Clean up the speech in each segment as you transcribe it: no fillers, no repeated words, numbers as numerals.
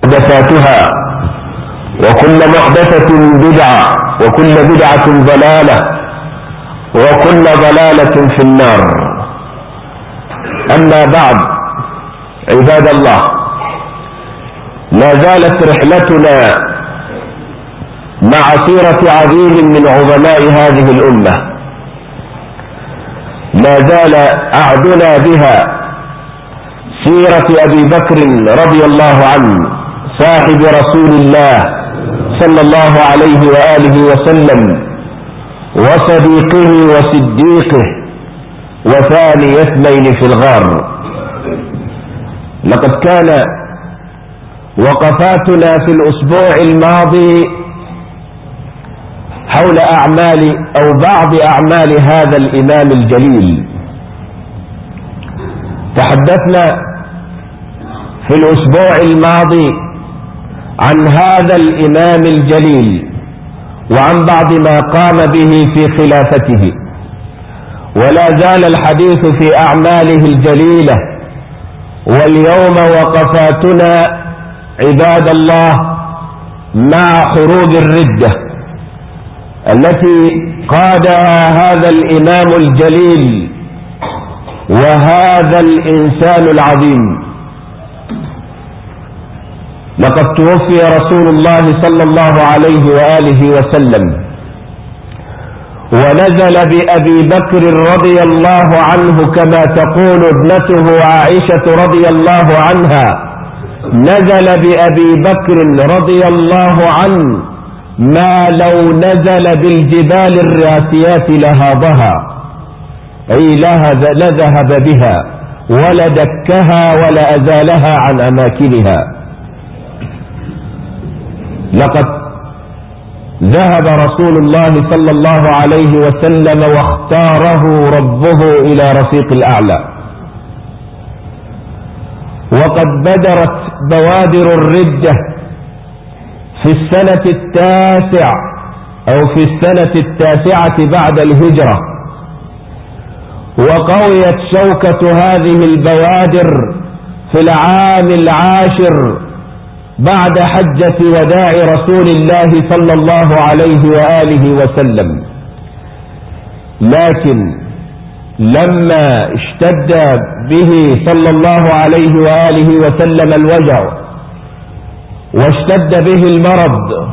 محدثاتها وكل محدثة بدعة وكل بدعة ضلالة وكل ضلالة في النار. أما بعد، عباد الله، لا زالت رحلتنا مع سيرة عظيم من عظماء هذه الأمة، لا زال أعدنا بها سيرة أبي بكر رضي الله عنه صاحب رسول الله صلى الله عليه وآله وسلم وصديقه وصديقه وثاني اثنين في الغار. لقد كان وقفاتنا في الأسبوع الماضي حول أعمال أو بعض أعمال هذا الإمام الجليل. تحدثنا في الأسبوع الماضي عن هذا الإمام الجليل وعن بعض ما قام به في خلافته، ولا زال الحديث في أعماله الجليلة. واليوم وقفاتنا عباد الله مع حروب الردة التي قادها هذا الإمام الجليل وهذا الإنسان العظيم. لقد توفي رسول الله صلى الله عليه وآله وسلم، ونزل بأبي بكر رضي الله عنه كما تقول ابنته عائشة رضي الله عنها، نزل بأبي بكر رضي الله عنه ما لو نزل بالجبال الراسيات لهاضها، أي لذهب بها ولدكها ولأزالها عن أماكنها. لقد ذهب رسول الله صلى الله عليه وسلم واختاره ربه إلى رفيق الأعلى، وقد بدرت بوادر الردة في السنة التاسعة أو في السنة التاسعة بعد الهجرة، وقويت شوكة هذه البوادر في العام العاشر بعد حجة وداع رسول الله صلى الله عليه وآله وسلم. لكن لما اشتد به صلى الله عليه وآله وسلم الوجع واشتد به المرض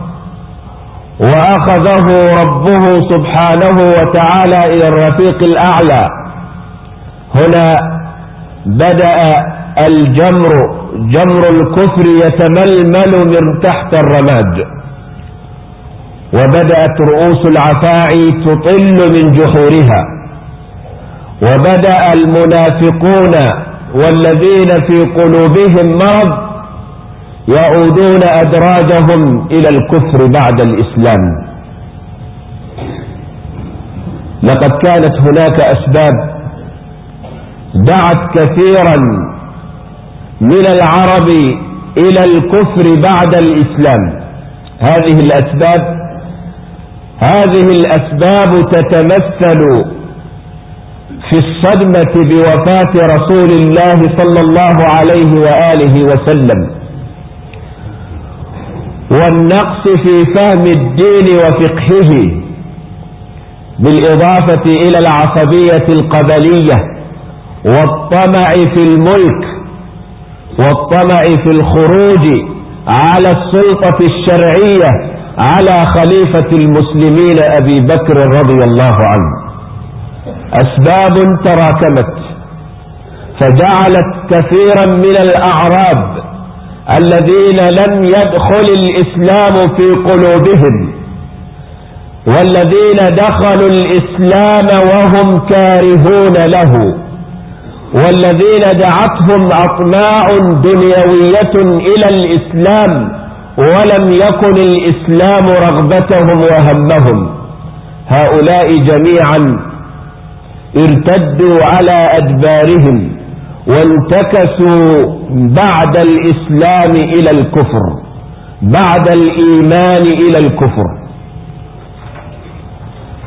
وأخذه ربه سبحانه وتعالى إلى الرفيق الأعلى، هنا بدأ جمر الكفر يتململ من تحت الرماد، وبدأت رؤوس العفاعي تطل من جحورها، وبدأ المنافقون والذين في قلوبهم مرض يعودون أدراجهم إلى الكفر بعد الإسلام. لقد كانت هناك أسباب دعت كثيرا من العرب إلى الكفر بعد الإسلام. هذه الأسباب تتمثل في الصدمة بوفاة رسول الله صلى الله عليه وآله وسلم، والنقص في فهم الدين وفقهه، بالإضافة إلى العصبية القبلية والطمع في الملك والطمع في الخروج على السلطة الشرعية على خليفة المسلمين أبي بكر رضي الله عنه. أسباب تراكمت فجعلت كثيرا من الأعراب الذين لم يدخل الإسلام في قلوبهم والذين دخلوا الإسلام وهم كارهون له والذين دعتهم أطماع دنيوية إلى الإسلام ولم يكن الإسلام رغبتهم وهمهم، هؤلاء جميعا ارتدوا على أدبارهم وانتكسوا بعد الإسلام إلى الكفر، بعد الإيمان إلى الكفر.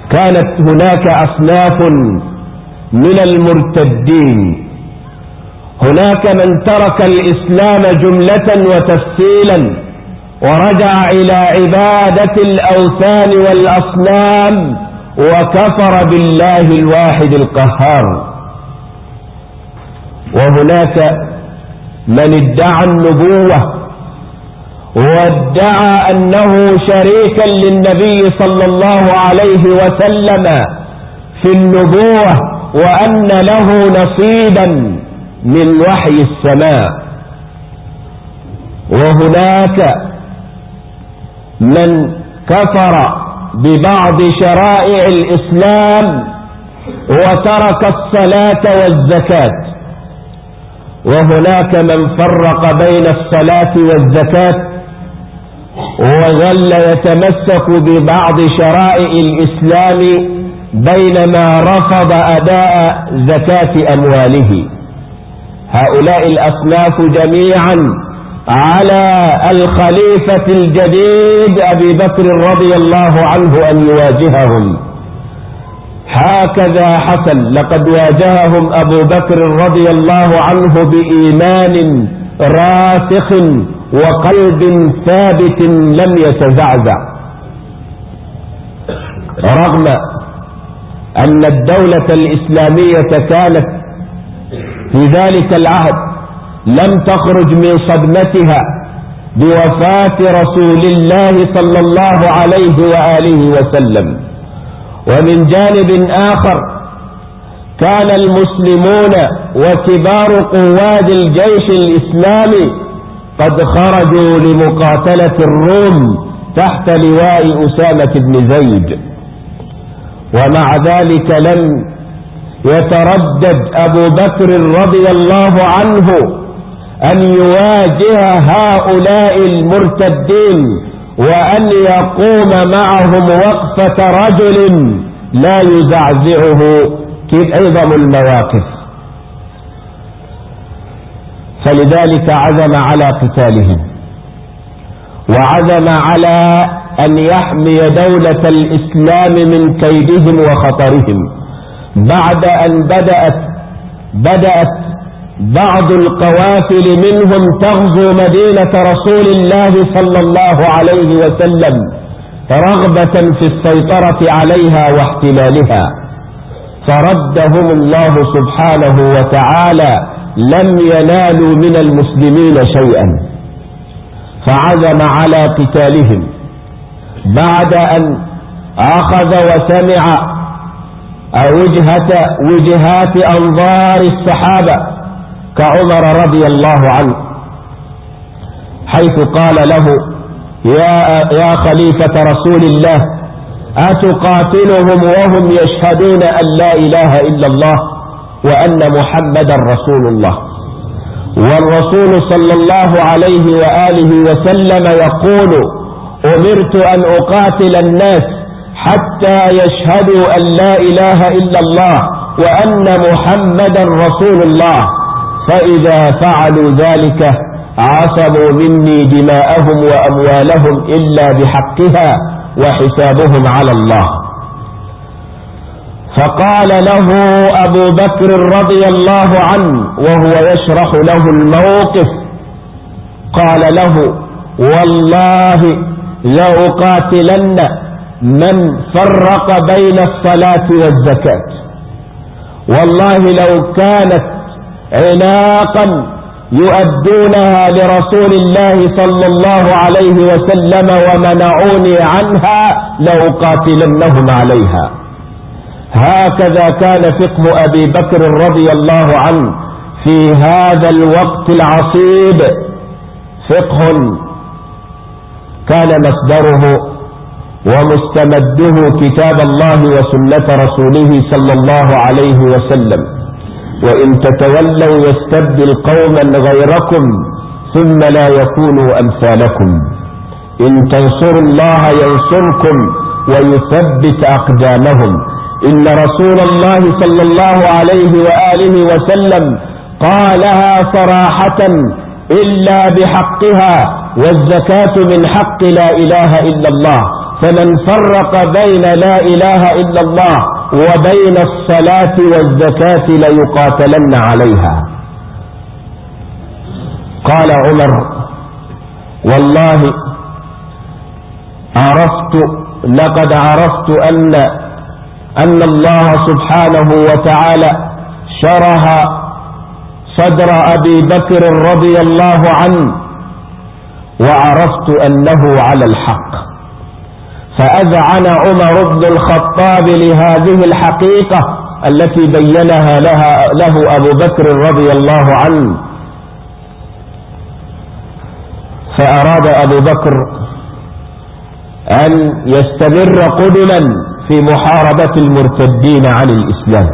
كانت هناك أصناف من المرتدين هناك من ترك الإسلام جملة وتفصيلا ورجع إلى عبادة الأوثان والأصنام وكفر بالله الواحد القهار. وهناك من ادعى النبوة وادعى أنه شريكا للنبي صلى الله عليه وسلم في النبوة وأن له نصيبا من وحي السماء. وهناك من كفر ببعض شرائع الإسلام وترك الصلاة والزكاة. وهناك من فرق بين الصلاة والزكاة وظل يتمسك ببعض شرائع الإسلام بينما رفض أداء زكاة أمواله. هؤلاء الأصناف جميعا على الخليفة الجديد أبي بكر رضي الله عنه أن يواجههم. هكذا حصل، لقد واجههم أبو بكر رضي الله عنه بإيمان راسخ وقلب ثابت لم يتزعزع، رغم أن الدولة الإسلامية كانت في ذلك العهد لم تخرج من صدمتها بوفاة رسول الله صلى الله عليه وآله وسلم. ومن جانب آخر كان المسلمون وكبار قواد الجيش الإسلامي قد خرجوا لمقاتلة الروم تحت لواء أسامة بن زيد، ومع ذلك لم يتردد أبو بكر رضي الله عنه أن يواجه هؤلاء المرتدين وأن يقوم معهم وقفة رجل لا يزعزعه عظم المواقف. فلذلك عزم على قتالهم وعزم على أن يحمي دولة الإسلام من كيدهم وخطرهم، بعد أن بدأت بعض القوافل منهم تغزو مدينة رسول الله صلى الله عليه وسلم رغبة في السيطرة عليها واحتلالها، فردهم الله سبحانه وتعالى، لم ينالوا من المسلمين شيئا، فعزم على قتالهم بعد أن أخذ وسمع وجهات أنظار الصحابة كعمر رضي الله عنه، حيث قال له: يا خليفة رسول الله، أتقاتلهم وهم يشهدون أن لا إله إلا الله وأن محمدا رسول الله، والرسول صلى الله عليه وآله وسلم يقول: أمرت أن أقاتل الناس حتى يشهدوا أن لا إله إلا الله وأن محمدا رسول الله، فإذا فعلوا ذلك عصموا مني دماءهم وأموالهم إلا بحقها وحسابهم على الله. فقال له أبو بكر رضي الله عنه وهو يشرح له الموقف، قال له: والله لأقاتلن من فرق بين الصلاة والزكاة، والله لو كانت عناقا يؤدونها لرسول الله صلى الله عليه وسلم ومنعوني عنها لأقاتلنهم عليها. هكذا كان فقه أبي بكر رضي الله عنه في هذا الوقت العصيب، فقه كان مصدره ومستمده كتاب الله وسنة رسوله صلى الله عليه وسلم. وإن تتولوا يستبدل قوما غيركم ثم لا يكونوا أمثالكم، إن تنصروا الله ينصركم ويثبت أقدامهم. إن رسول الله صلى الله عليه وآله وسلم قالها صراحة: إلا بحقها، والزكاة من حق لا إله إلا الله، فمن فرق بين لا إله إلا الله وبين الصلاة والزكاة ليقاتلن عليها. قال عمر: والله لقد عرفت أن الله سبحانه وتعالى شرح صدر أبي بكر رضي الله عنه، وعرفت أنه على الحق. فأذعن عمر بن الخطاب لهذه الحقيقة التي بينها له أبو بكر رضي الله عنه. فأراد أبو بكر أن يستمر قدما في محاربة المرتدين عن الإسلام،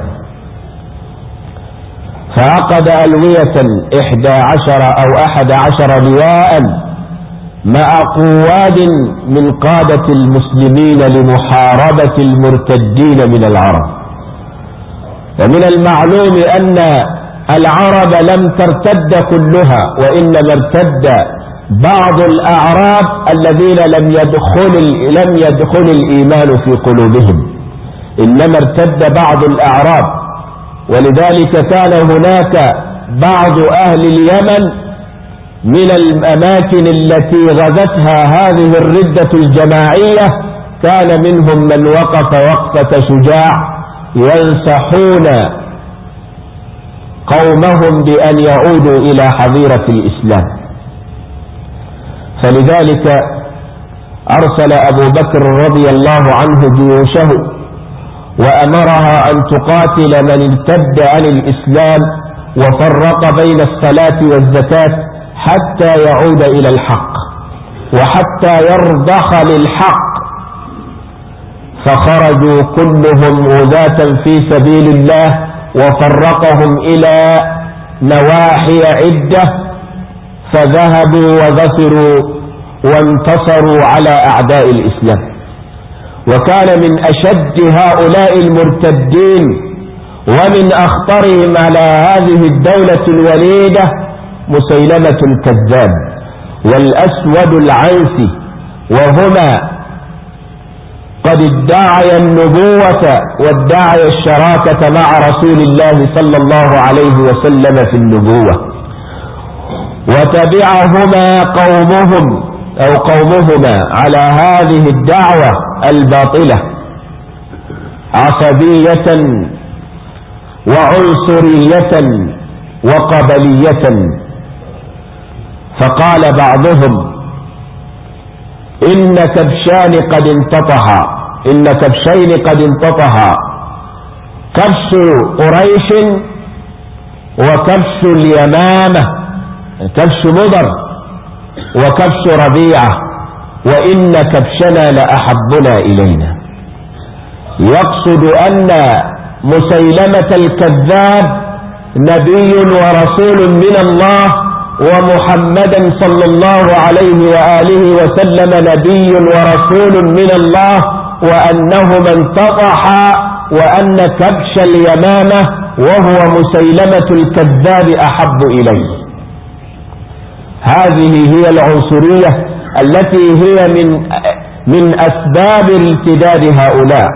فعقد ألوية 11 أو 11 لواء مع قواد من قادة المسلمين لمحاربة المرتدين من العرب. ومن المعلوم أن العرب لم ترتد كلها، وإنما ارتد بعض الأعراب الذين لم يدخل الإيمان في قلوبهم، إنما ارتد بعض الأعراب. ولذلك كان هناك بعض أهل اليمن من الأماكن التي غزتها هذه الردة الجماعية، كان منهم من وقف وقفة شجاع ينصحون قومهم بأن يعودوا إلى حظيرة الإسلام. فلذلك أرسل أبو بكر رضي الله عنه جيوشه وأمرها أن تقاتل من ارتد عن الإسلام، وفرق بين الصلاة والزكاة حتى يعود إلى الحق وحتى يرضخ للحق. فخرجوا كلهم غزاة في سبيل الله، وفرقهم إلى نواحي عدة، فذهبوا وظفروا وانتصروا على أعداء الإسلام. وكان من أشد هؤلاء المرتدين ومن أخطرهم على هذه الدولة الوليدة مسيلمة الكذاب والأسود العنسي، وهما قد ادعي النبوة وادعي الشراكة مع رسول الله صلى الله عليه وسلم في النبوة. وتبعهما قومهما على هذه الدعوة الباطلة عصبية وعنصرية وقبلية. فقال بعضهم: إن كبشين قد انتطها، كبش قريش وكبش اليمامة، كبش مضر وكبش ربيعة، وإن كبشنا لأحبنا إلينا. يقصد أن مسيلمة الكذاب نبي ورسول من الله، ومحمدا صلى الله عليه وآله وسلم نبي ورسول من الله، وأنهما انتطحا، وأن كبش اليمامة وهو مسيلمة الكذاب أحب إليه. هذه هي العنصرية التي هي من أسباب ارتداد هؤلاء.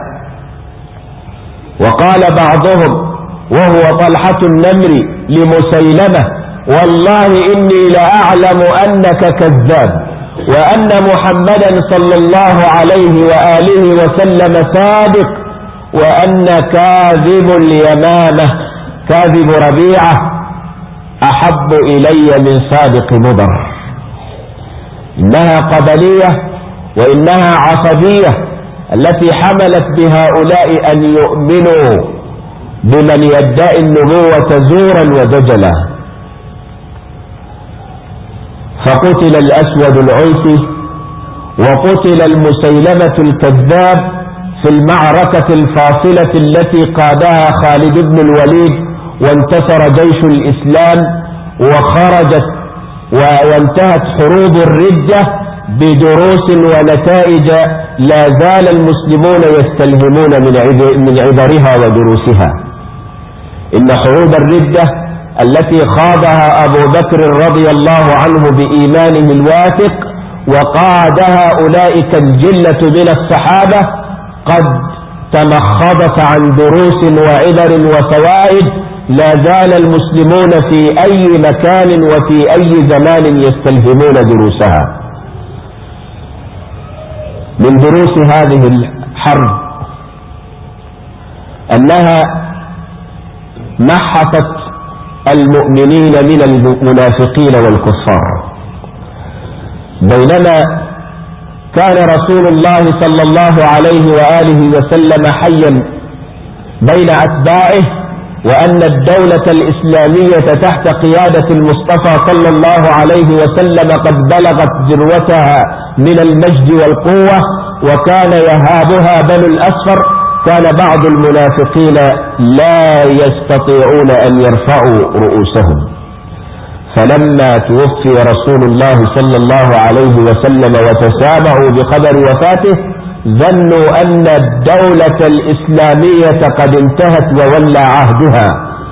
وقال بعضهم وهو طلحة النمري لمسيلمة: والله إني لأعلم أنك كذاب، وأن محمدا صلى الله عليه وآله وسلم صادق، وأن كاذب اليمامة كاذب ربيعة أحب إلي من صادق مضر. إنها قبلية وإنها عصبية التي حملت بهؤلاء أن يؤمنوا بمن يدعي النبوة زورا ودجلا. فقتل الأسود العنسي وقتل المسيلمة الكذاب في المعركة الفاصلة التي قادها خالد بن الوليد، وانتصر جيش الإسلام وخرجت وانتهت حروب الردة بدروس ونتائج لا زال المسلمون يستلهمون من عبرها ودروسها. إن حروب الردة التي خاضها أبو بكر رضي الله عنه بإيمانه الواثق وقادها أولئك الجلة من الصحابة قد تمخضت عن دروس وعبر وفوائد لا زال المسلمون في أي مكان وفي أي زمان يستلهمون دروسها. من دروس هذه الحرب أنها محصت المؤمنين من المنافقين والكفار. بينما كان رسول الله صلى الله عليه وآله وسلم حيا بين أتباعه، وأن الدولة الإسلامية تحت قيادة المصطفى صلى الله عليه وسلم قد بلغت ذروتها من المجد والقوة، وكان يهابها بنو الأصفر، كان بعض المنافقين لا يستطيعون أن يرفعوا رؤوسهم. فلما توفي رسول الله صلى الله عليه وسلم وتسامعوا بخبر وفاته، ظنوا أن الدولة الإسلامية قد انتهت وولى عهدها،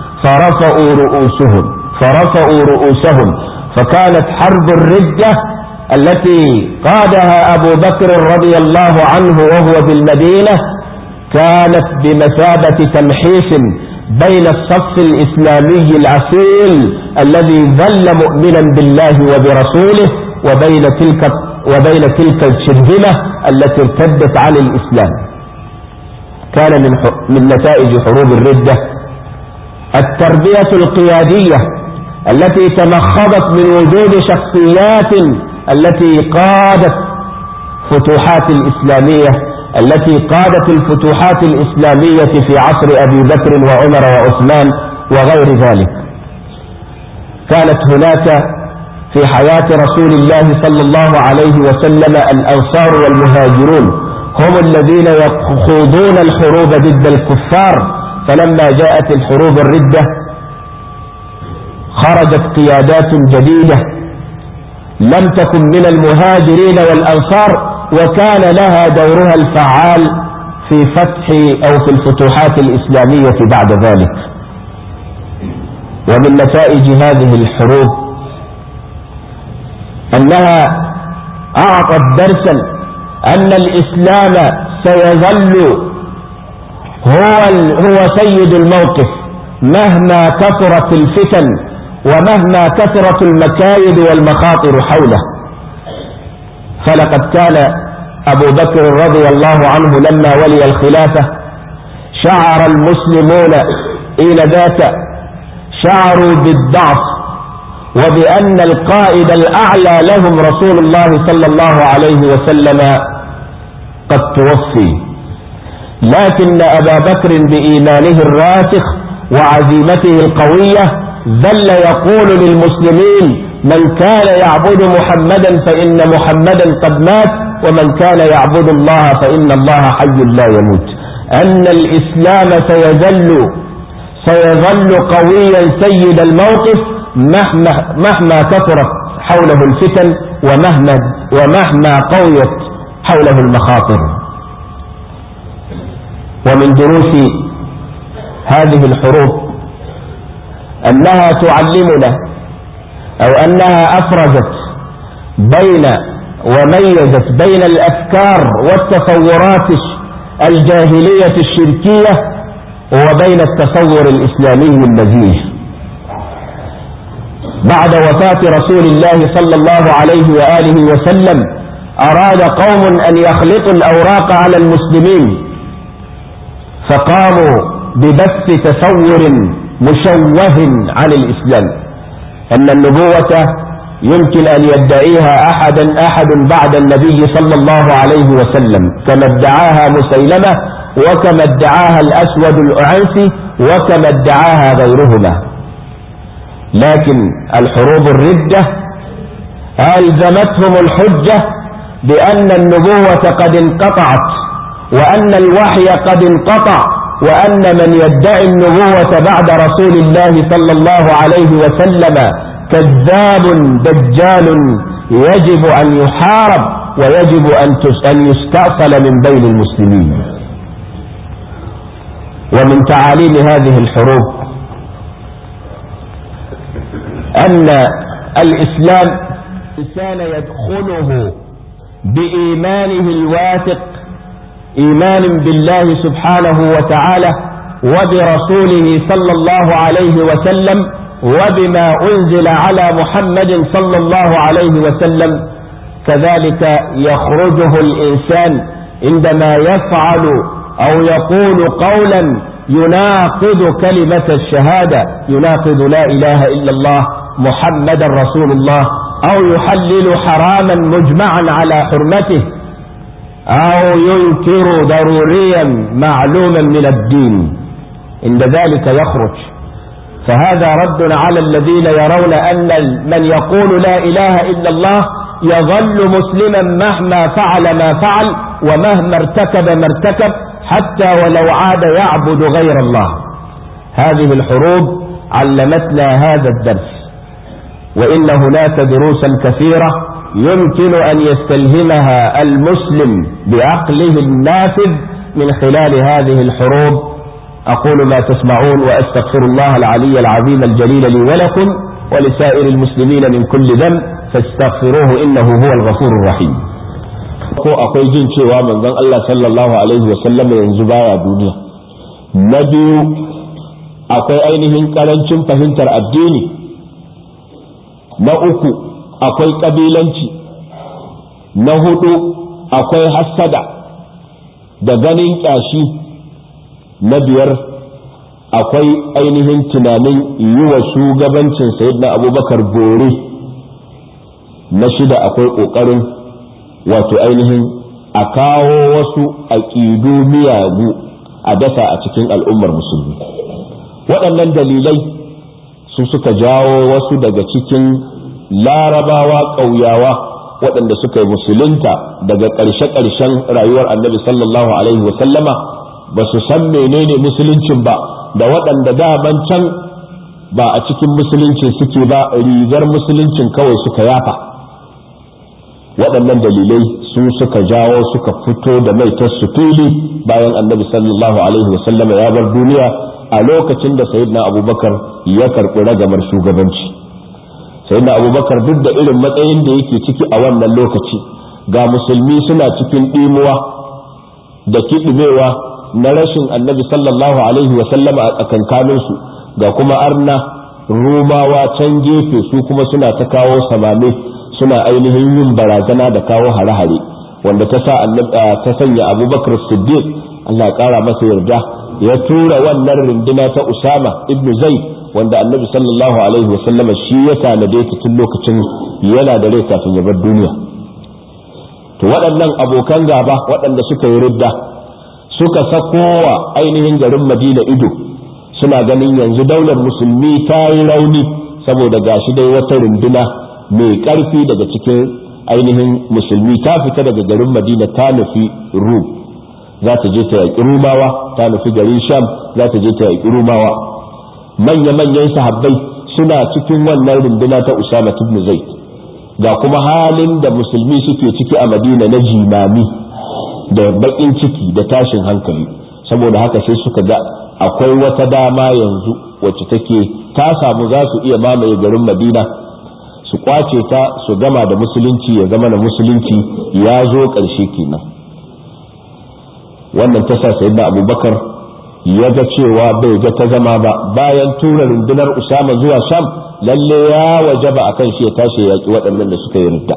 فرفعوا رؤوسهم. فكانت حرب الردة التي قادها أبو بكر رضي الله عنه وهو بالمدينة كانت بمثابة تمحيص بين الصف الإسلامي الأصيل الذي ظل مؤمنا بالله وبرسوله وبين تلك الشرذمة التي ارتدت عن الإسلام. كان من نتائج حروب الردة التربية القيادية التي تمخضت من وجود شخصيات التي قادت الفتوحات الإسلامية في عصر أبي بكر وعمر وعثمان وغير ذلك. كانت هناك في حياة رسول الله صلى الله عليه وسلم الأنصار والمهاجرون هم الذين يخوضون الحروب ضد الكفار. فلما جاءت الحروب الردة خرجت قيادات جديدة لم تكن من المهاجرين والأنصار، وكان لها دورها الفعال في فتح أو في الفتوحات الإسلامية بعد ذلك. ومن نتائج هذه الحروب أنها أعطت درسا أن الإسلام سيظل هو سيد الموقف مهما كثرت الفتن ومهما كثرت المكايد والمخاطر حوله. فلقد كان أبو بكر رضي الله عنه لما ولي الخلافة شعر المسلمون إنذاك شعروا بالضعف وبأن القائد الأعلى لهم رسول الله صلى الله عليه وسلم قد توفي. لكن أبا بكر بإيمانه الراسخ وعزيمته القوية ظل يقول للمسلمين: من كان يعبد محمدا فإن محمدا قد مات، ومن كان يعبد الله فإن الله حي لا يموت. أن الإسلام سيظل قويا سيد الموقف مهما كثرت حوله الفتن ومهما قويت حوله المخاطر. ومن دروس هذه الحروب أنها تعلمنا أو أنها أفرزت وميزت بين الأفكار والتصورات الجاهلية الشركية وبين التصور الإسلامي النزيه. بعد وفاة رسول الله صلى الله عليه وآله وسلم أراد قوم أن يخلطوا الأوراق على المسلمين، فقاموا ببث تصور مشوه عن الإسلام، أن النبوة يمكن أن يدعيها أحد بعد النبي صلى الله عليه وسلم، كما ادعاها مسيلمة وكما ادعاها الأسود الأعنسي وكما ادعاها غيرهما. لكن الحروب الردة ألزمتهم الحجة بأن النبوة قد انقطعت، وأن الوحي قد انقطع، وأن من يدعي النبوة بعد رسول الله صلى الله عليه وسلم كذاب دجال يجب أن يحارب ويجب أن يستأصل من بين المسلمين. ومن تعاليم هذه الحروب أن الإسلام إنسان يدخله بإيمانه الواثق، إيمان بالله سبحانه وتعالى وبرسوله صلى الله عليه وسلم وبما أنزل على محمد صلى الله عليه وسلم. كذلك يخرجه الإنسان عندما يفعل أو يقول قولا يناقض كلمة الشهادة، يناقض لا إله إلا الله محمد رسول الله، أو يحلل حراما مجمعا على حرمته، أو ينكر ضروريا معلوما من الدين، عند ذلك يخرج. فهذا رد على الذين يرون أن من يقول لا إله إلا الله يظل مسلما مهما فعل ما فعل ومهما ارتكب ما ارتكب، حتى ولو عاد يعبد غير الله. هذه الحروب علمتنا هذا الدرس، وإن هناك دروسا كثيرة يمكن أن يستلهمها المسلم بعقله النافذ من خلال هذه الحروب. أقول ما تسمعون وأستغفر الله العلي العظيم الجليل لي ولكم ولسائر المسلمين من كل ذنب فاستغفروه إنه هو الغفور الرحيم. ko akwai jin cewa manzon Allah sallallahu alaihi wasallam yanzu baya duniya. Na biyu, akwai ainihin karancin fahimtar addini. Na uku, akwai kabilanci. Na hudu, akwai hassada da ganin kyashi. Na biyar, akwai ainihin tunanin yi wa shugabancin sayyidina Abubakar bore. Na shida, akwai ƙoƙarin wato ainihin a kawo wasu aƙidu miyagu a dasa a cikin al'ummar musulmi. Waɗannan dalilai su suka jawo wasu daga cikin larabawa ƙauyawa waɗanda suka yi musulunta daga ƙarshe-ƙarshen rayuwar annabi sallallahu alaihi wasallama ba su san menene musuluncin ba, da waɗanda daman can ba a cikin musuluncin suke ba, rigar musuluncin kawai suka yafa. waɗannan dalilai su suka jawo suka fito da mai su fili bayan annabi sallallahu alaihi wasallama ya bar duniya a lokacin da sayyidina abubakar ya karɓi ragamar shugabanci. sayyidina abubakar duk da irin matsayin da yake ciki a wannan lokaci, ga musulmi suna cikin ɗimuwa da kiɗimewa na rashin annabi sallallahu alaihi wasallama a tsakankaninsu, ga kuma arna rumawa can gefe su kuma suna ta kawo samame, suna ainihin yin barazana da kawo hare-hare, wanda ta sanya abubakar siddiq Allah ƙara masa yarda ya tura wannan runduna ta usama ibn zaid wanda annabi sallallahu alaihi wasallama shi ya tanade ta tun lokacin yana da rai kafin ya bar duniya. To waɗannan abokan gaba waɗanda suka yi ridda suka sakowa ainihin garin madina ido, suna ganin yanzu daular musulmi ta yi rauni saboda gashi dai wata runduna mai ƙarfi daga cikin ainihin musulmi ta fita daga garin madina ta nufi rum, za ta je ta yaƙi rumawa, ta nufi garin sham za ta je ta yaƙi rumawa. Manya-manyan sahabbai suna cikin wannan runduna ta usama ibn zaid, ga kuma halin da musulmi suke ciki a madina na jimami da baƙin ciki da tashin hankali. Saboda haka sai suka ga akwai wata dama yanzu wacce take ta samu, za su iya mamaye garin madina, su kwace ta, su gama da musulunci, ya zama da musulunci ya zo ƙarshe kenan. wannan ta sa sayyidina abubakar ya ga cewa bai ga ta zama ba, bayan tura rundunar usama zuwa sham lalle ya wajaba akan shi ya tashi ya yaki waɗannan da suka yi ridda.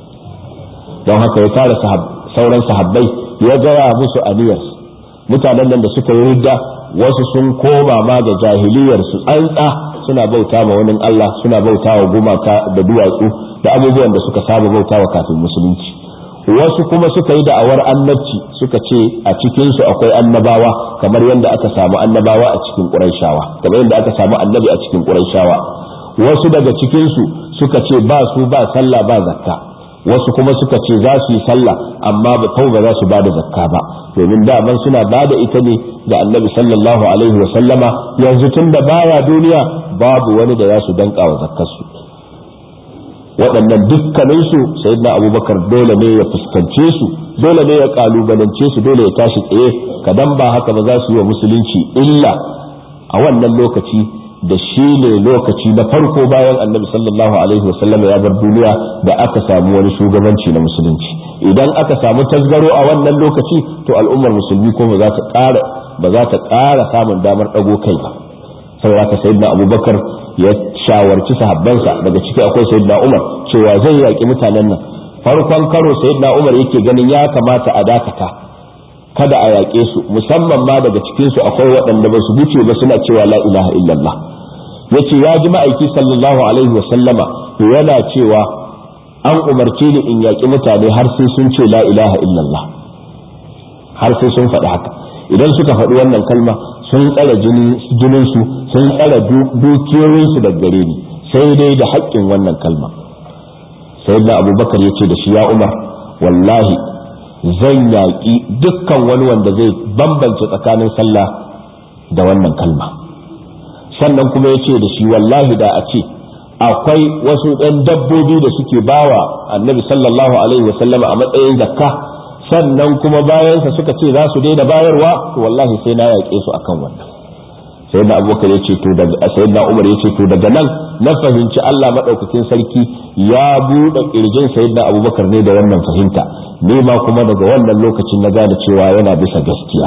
don haka ya tara sauran sahabbai ya gaya musu aniyarsu. mutanen nan da suka yi ridda wasu sun koma ma da jahiliyar su tsantsa, suna bauta ma wani Allah, suna bauta wa gumaka da duwatsu da abubuwan da suka saba bauta wa kafin musulunci. wasu kuma suka yi da'awar annabci, suka ce a cikin su akwai annabawa, kamar yadda aka samu annabawa a cikin Qurayshawa, kamar yadda aka samu annabi a cikin Qurayshawa. wasu daga cikin su suka ce ba su ba sallah ba zakka, wasu kuma suka ce za su yi sallah amma ba za su ba da zakka ba, domin daman suna ba da ita ne ga annabi sallallahu alaihi wa sallama, yanzu tun da baya duniya babu wani da za su danka wa zakkarsu. waɗannan dukkaninsu sayyidina abubakar dole ne ya fuskance su, dole ne ya kalubalance su, dole ya tashi tsaye, kadan ba haka ba za su yi wa musulunci illa. a wannan lokaci da shi ne lokaci na farko bayan annabi sallallahu alaihi wasallam ya bar duniya da aka samu wani shugabanci na musulunci. idan aka samu tasgaro a wannan lokaci to al'ummar musulmi ko ba za ta ƙara samun damar ɗago kai ba. saboda ka sayyidina Abubakar ya shawarci sahabbansa, daga ciki akwai sayyidina Umar, cewa zai yaƙi mutanen nan. Farkon karo sayyidina Umar yake ganin ya kamata a dakata, kada a yaƙe su, musamman ma daga cikin su akwai waɗanda ba su wuce ba suna cewa la ilaha illallah. yace ya ji ma'aiki sallallahu alaihi wa sallama yana cewa an umarce ni in yaƙi mutane har sai sun ce la ilaha illallah, har sai sun faɗi haka. Idan suka faɗi wannan kalma sun tsare jininsu, sun tsare dukiyoyinsu daga gare ni, sai dai da haƙƙin wannan kalma. Sai da Abubakar ya ce da shi, ya Umar, wallahi zan yaƙi dukkan wani wanda zai bambance tsakanin sallah da wannan kalma. Sannan kuma ya ce da shi, wallahi da a ce akwai wasu ɗan dabbobi da suke bawa annabi sallallahu alaihi wasallama a matsayin zakka, sannan kuma bayansa suka ce za su daina bayarwa, to wallahi sai na yaƙe su akan wannan. Sayyidina Abubakar ya ce to daga Sayyidina Umar ya ce to daga nan na fahimci Allah madaukakin sarki ya bude kirjin Sayyidina Abubakar ne da wannan fahimta, ne ma kuma daga wannan lokacin na gane cewa yana bisa gaskiya.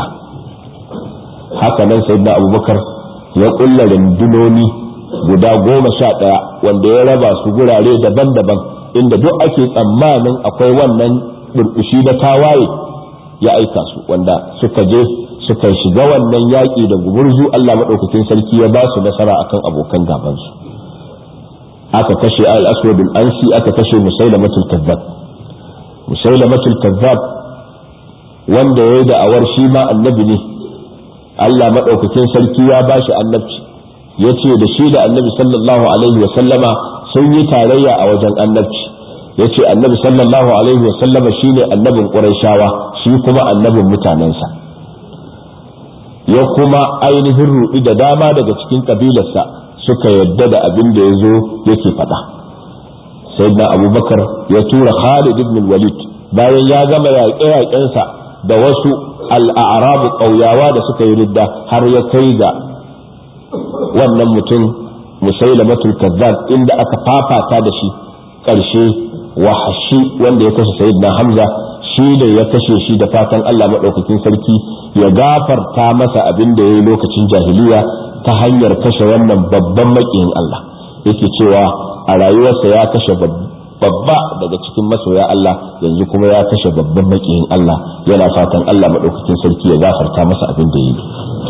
Haka nan Sayyidina Abubakar ya kulla rundunoni guda 11 wanda ya raba su gurare daban-daban, inda duk ake tsammanin akwai wannan burbushi da tawaye ya aika su, wanda suka je suka shiga wannan yaƙi da gumurzu. Allah maɗaukakin sarki ya ba su nasara akan abokan gabansu. Aka kashe al-Aswad al-Ansi, aka kashe Musailamatul Kazzab. Musailamatul Kazzab wanda yayi da awar shi ma annabi ne, Allah maɗaukakin sarki ya ba shi annabci, yace da shi da annabi sallallahu alaihi wa sallama sun yi tarayya a wajen annabci. Yace annabi sallallahu alaihi wa sallama shine annabin Qurayshawa, shi kuma annabin mutanensa. Ya kuma ainihin ruɗi da dama daga cikin kabilarsa suka yadda da abin da ya zo yake faɗa. Sayyidina Abubakar ya tura Khalid ibn Walid bayan ya gama yaƙe-yaƙensa da wasu al'arabu ƙauyawa da suka yi ridda, har ya kai ga wannan mutum Musailamatul Kazzab, inda aka fafata da shi ƙarshe Wahashi wanda ya kashe Sayyidina Hamza shi da ya kashe shi, da fatan Allah maɗaukakin sarki ya gafarta masa abin da ya yi lokacin jahiliya ta hanyar kashe wannan babban maƙiyin Allah. Yake cewa a rayuwarsa ya kashe babba daga cikin masoya Allah, yanzu kuma ya kashe babban maƙiyin Allah, yana fatan Allah maɗaukakin sarki ya gafarta masa abin da ya yi.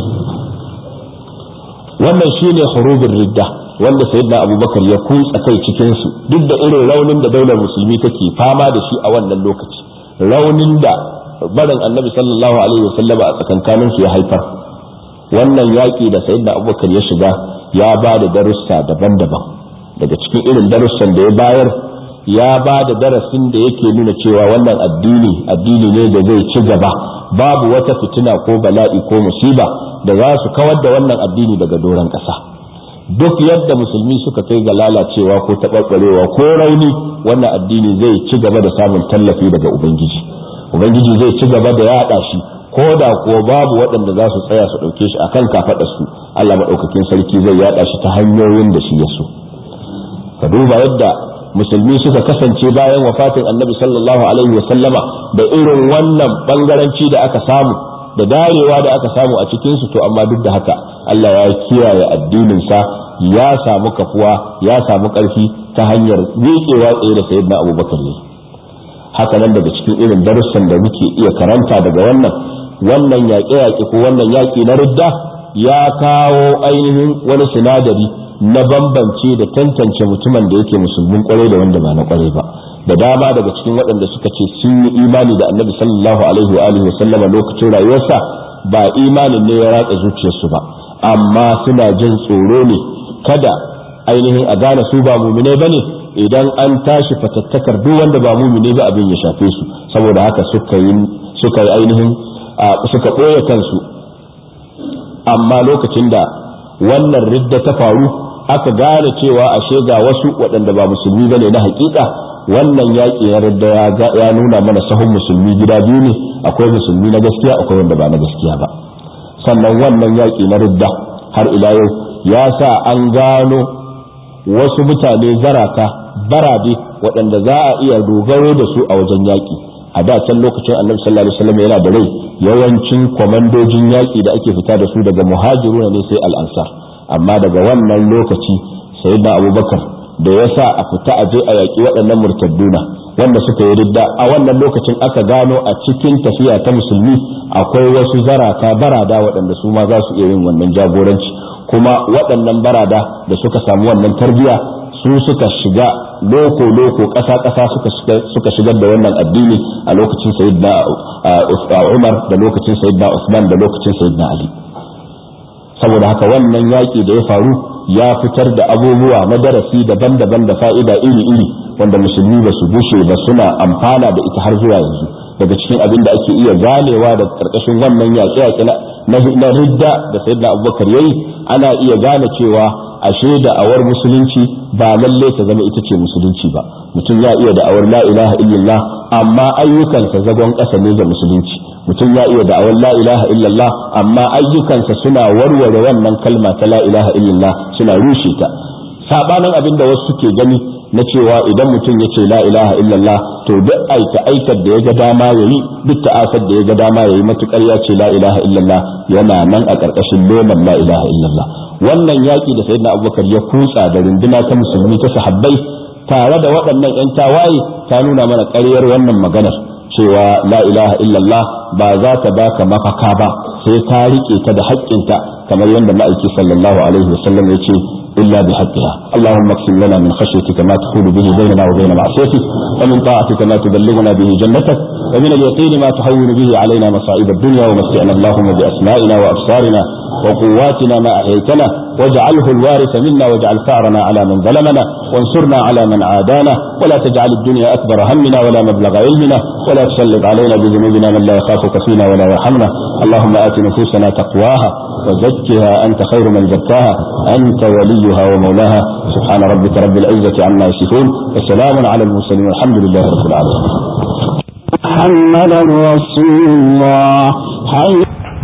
Wannan shine hurubin ridda wanda Sayyidina Abubakar ya kutsa kai cikin su, duk da irin raunin da daular musulmi take fama da shi a wannan lokaci, raunin da barin annabi sallallahu alaihi wasallama a tsakankanin su ya haifar. Wannan yaƙi da Sayyidina Abubakar ya shiga ya ba da darussa daban-daban. Daga cikin irin darussan da ya bayar, ya ba da darasin da yake nuna cewa wannan addini ne da zai ci gaba, babu wata fitina ko bala'i ko musiba da za su kawar da wannan addini daga doron ƙasa. Duk yadda musulmi suka kai ga lalacewa ko taɓarɓarewa ko rauni, wannan addini zai ci gaba da samun tallafi daga Ubangiji zai ci gaba da yaɗa shi, ko da kuwa babu waɗanda za su tsaya su ɗauke shi akan kafaɗarsu. Allah maɗaukakin sarki zai yaɗa shi ta hanyoyin da shi ya so. Ka duba yadda musulmi suka kasance bayan wafatin annabi sallallahu alaihi wa sallama, da irin wannan bangaranci da aka samu da darewa da aka samu a cikin su, to amma duk da haka Allah ya kiyaye addinin sa, ya samu kafuwa, ya samu ƙarfi ta hanyar miƙewa tsaye da Sayyidina Abubakar ne. Haka nan daga cikin irin darussan da muke iya karanta daga wannan yaƙe-yaƙe ko wannan yaƙi na ridda, ya kawo ainihin wani sinadari na bambance da tantance mutumin da yake musulmin kwarai da wanda ba na kwarai ba. Da dama daga cikin waɗanda suka ce sun yi imani da annabi sallallahu alaihi wa alihi wasallam lokacin rayuwarsa, ba imanin ne ya ratsa zuciyarsu ba, amma suna jin tsoro ne kada ainihin a gane su ba mu'minai bane idan an tashi fatattakar duk wanda ba mu'mini ba abin ya shafe su. Saboda haka suka yi ainihin suka ɓoye kansu. Amma lokacin da wannan ridda ta faru, aka gane cewa ashe ga wasu waɗanda ba musulmi bane na hakika, wannan yaƙi na ridda ya nuna mana sahun musulmi gida biyu ne, akwai musulmi na gaskiya, akwai wanda ba na gaskiya ba. Sannan wannan yaƙi na ridda har ila yau ya sa an gano wasu mutane zarata barade waɗanda za a iya dogaro da su a wajen yaƙi. a da can lokacin annabi sallallahu alaihi wasallam yana da rai yawancin komandojin yaki da ake fita da su daga muhajiruna ne sai al-ansar, amma daga wannan lokaci sayyidina abubakar da yasa a fita a je a yaki waɗannan murtadduna wanda suka yi ridda, a wannan lokacin aka gano a cikin tafiya ta musulmi akwai wasu zarata barada waɗanda su ma za su iya yin wannan jagoranci, kuma waɗannan barada da suka samu wannan tarbiya su suka shiga loko ƙasa suka shigar da wannan addini a lokacin sayyidina Umar da lokacin sayyidina Usman da lokacin sayyidina Ali. Saboda haka wannan yaƙi da ya faru ya fitar da abubuwa na darasi daban-daban da fa'ida iri-iri wanda musulmi ba su bushe ba suna amfana da ita har zuwa yanzu. Daga cikin abin da ake iya ganewa da karkashin wannan yaƙe-yaƙe na ridda da sayyidina Abubakar yayi, ana iya gane cewa ashe da'awar musulunci ba lalle ta zama ita ce musulunci ba. Mutum ya iya da'awar la ilaha illallah amma ayyukansa zagon ƙasa ne ga musulunci. Mutum ya iya da'awar la ilaha illallah amma ayyukansa suna warware wannan kalma ta la ilaha illallah, suna rushe ta. Sabanin abin da wasu suke gani na cewa idan mutum ya ce la ilaha illallah to duk aikar da ya ga dama yayi, duk ta'asar da ya ga dama yayi, matukar ya ce la ilaha illallah yana nan a ƙarƙashin loman la ilaha illallah. Wannan yaki da sayyidina Abubakar ya kutsa da runduna ta musulmi ta sahabbai tare da waɗannan ƴan tawaye ta nuna mana ƙaryar wannan maganar cewa la ilaha illallah ba za ta baka mafaka ba sai ka rike ta da haƙƙinta, kamar yadda ma'aiki sallallahu alaihi wasallam ya ce إلا بحقها. اللهم اقسم لنا من خشيتك ما تحول به بيننا وبين معصيتك، ومن طاعتك ما تبلغنا به جنتك، ومن اليقين ما تهون به علينا مصائب الدنيا، ومتعنا اللهم بأسمائنا وأبصارنا وقواتنا ما أحييتنا، واجعله الوارث منا، واجعل ثأرنا على من ظلمنا، وانصرنا على من عادانا، ولا تجعل الدنيا أكبر همنا ولا مبلغ علمنا، ولا تسلط علينا بذنوبنا من لا يخافك فينا ولا يرحمنا. اللهم آت نفوسنا تقواها وزكها أنت خير من زكاها، أنت وليها ومولاها. سبحان ربك رب العزة عما يصفون، وسلام على المرسلين، والحمد لله رب العالمين. محمد رسول الله.